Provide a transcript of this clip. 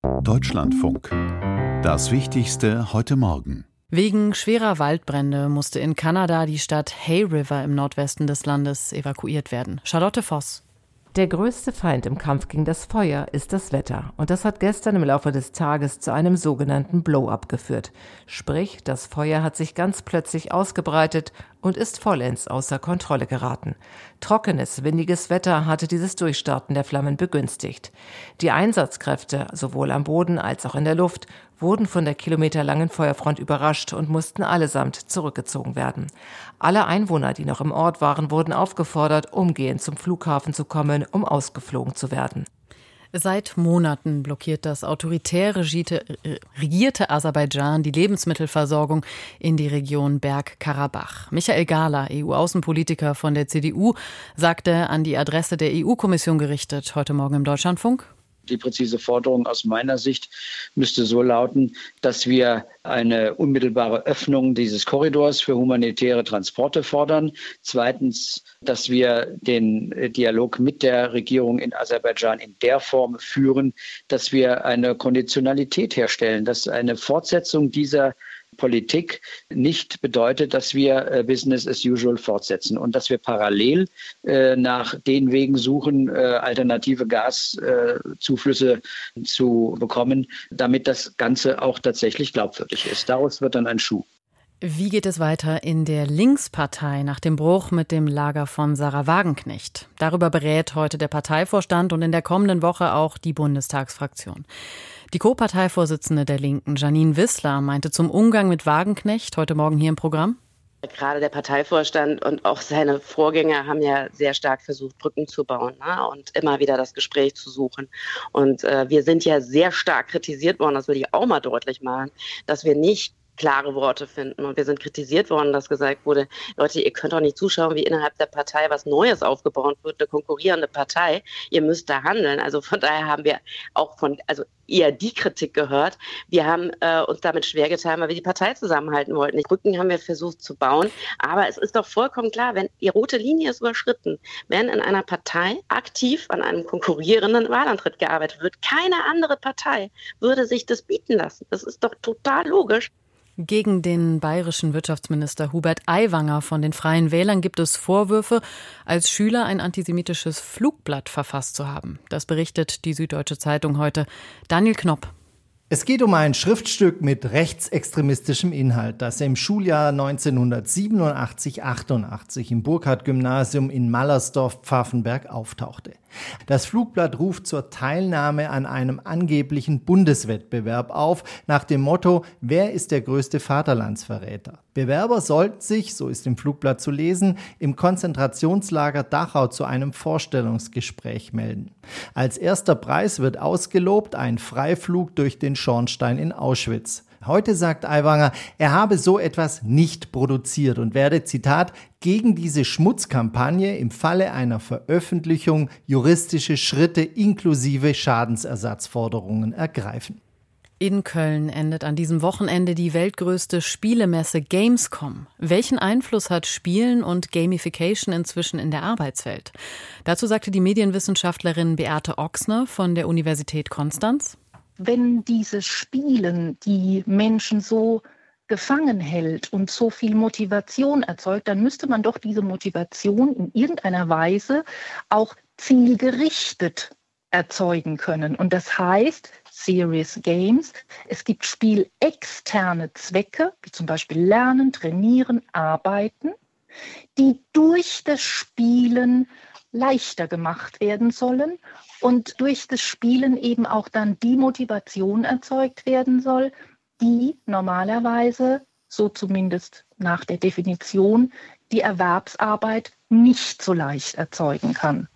Deutschlandfunk. Das Wichtigste heute Morgen. Wegen schwerer Waldbrände musste in Kanada die Stadt Hay River im Nordwesten des Landes evakuiert werden. Charlotte Voss. Der größte Feind im Kampf gegen das Feuer ist das Wetter. Und das hat gestern im Laufe des Tages zu einem sogenannten Blow-up geführt. Sprich, das Feuer hat sich ganz plötzlich ausgebreitet und ist vollends außer Kontrolle geraten. Trockenes, windiges Wetter hatte dieses Durchstarten der Flammen begünstigt. Die Einsatzkräfte, sowohl am Boden als auch in der Luft, wurden von der kilometerlangen Feuerfront überrascht und mussten allesamt zurückgezogen werden. Alle Einwohner, die noch im Ort waren, wurden aufgefordert, umgehend zum Flughafen zu kommen, um ausgeflogen zu werden. Seit Monaten blockiert das autoritär regierte Aserbaidschan die Lebensmittelversorgung in die Region Bergkarabach. Michael Gahler, EU-Außenpolitiker von der CDU, sagte an die Adresse der EU-Kommission gerichtet, heute Morgen im Deutschlandfunk: Die präzise Forderung aus meiner Sicht müsste so lauten, dass wir eine unmittelbare Öffnung dieses Korridors für humanitäre Transporte fordern. Zweitens, dass wir den Dialog mit der Regierung in Aserbaidschan in der Form führen, dass wir eine Konditionalität herstellen, dass eine Fortsetzung dieser Politik nicht bedeutet, dass wir Business as usual fortsetzen und dass wir parallel nach den Wegen suchen, alternative Gaszuflüsse zu bekommen, damit das Ganze auch tatsächlich glaubwürdig ist. Daraus wird dann ein Schuh. Wie geht es weiter in der Linkspartei nach dem Bruch mit dem Lager von Sarah Wagenknecht? Darüber berät heute der Parteivorstand und in der kommenden Woche auch die Bundestagsfraktion. Die Co-Parteivorsitzende der Linken, Jeanine Wissler, meinte zum Umgang mit Wagenknecht heute Morgen hier im Programm: Gerade der Parteivorstand und auch seine Vorgänger haben ja sehr stark versucht, Brücken zu bauen, ne? Und immer wieder das Gespräch zu suchen. Und wir sind ja sehr stark kritisiert worden, das will ich auch mal deutlich machen, dass wir nicht klare Worte finden. Und wir sind kritisiert worden, dass gesagt wurde, Leute, ihr könnt doch nicht zuschauen, wie innerhalb der Partei was Neues aufgebaut wird, eine konkurrierende Partei. Ihr müsst da handeln. Also von daher haben wir auch eher die Kritik gehört. Wir haben uns damit schwer getan, weil wir die Partei zusammenhalten wollten. Die Brücken haben wir versucht zu bauen. Aber es ist doch vollkommen klar, wenn die rote Linie ist überschritten, wenn in einer Partei aktiv an einem konkurrierenden Wahlantritt gearbeitet wird, keine andere Partei würde sich das bieten lassen. Das ist doch total logisch. Gegen den bayerischen Wirtschaftsminister Hubert Aiwanger von den Freien Wählern gibt es Vorwürfe, als Schüler ein antisemitisches Flugblatt verfasst zu haben. Das berichtet die Süddeutsche Zeitung heute. Daniel Knopp. Es geht um ein Schriftstück mit rechtsextremistischem Inhalt, das im Schuljahr 1987/88 im Burkhardt-Gymnasium in Mallersdorf-Pfaffenberg auftauchte. Das Flugblatt ruft zur Teilnahme an einem angeblichen Bundeswettbewerb auf, nach dem Motto: Wer ist der größte Vaterlandsverräter? Bewerber sollten sich, so ist im Flugblatt zu lesen, im Konzentrationslager Dachau zu einem Vorstellungsgespräch melden. Als erster Preis wird ausgelobt ein Freiflug durch den Schornstein in Auschwitz. Heute sagt Aiwanger, er habe so etwas nicht produziert und werde, Zitat, gegen diese Schmutzkampagne im Falle einer Veröffentlichung juristische Schritte inklusive Schadensersatzforderungen ergreifen. In Köln endet an diesem Wochenende die weltgrößte Spielemesse Gamescom. Welchen Einfluss hat Spielen und Gamification inzwischen in der Arbeitswelt? Dazu sagte die Medienwissenschaftlerin Beate Ochsner von der Universität Konstanz: Wenn dieses Spielen die Menschen so gefangen hält und so viel Motivation erzeugt, dann müsste man doch diese Motivation in irgendeiner Weise auch zielgerichtet erzeugen können. Und das heißt, Serious Games, es gibt spielexterne Zwecke, wie zum Beispiel Lernen, Trainieren, Arbeiten, die durch das Spielen leichter gemacht werden sollen und durch das Spielen eben auch dann die Motivation erzeugt werden soll, die normalerweise, so zumindest nach der Definition, die Erwerbsarbeit nicht so leicht erzeugen kann.